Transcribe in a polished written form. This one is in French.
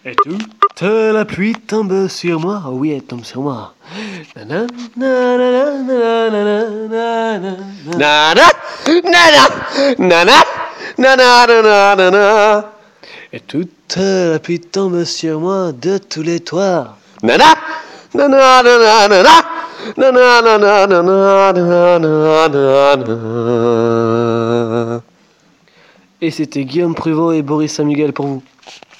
Et toute la pluie tombe sur moi. Oh oui, elle tombe sur moi. Nana, nana, nana, nana, nana, nana, nana, nana, nana, nana. Et toute la pluie tombe sur moi de tous les toits. Nana, nana, nana, nana, nana, nana, nana, nana, nana, nana. Et c'était Guillaume Pruvot et Boris Saint-Miguel pour vous.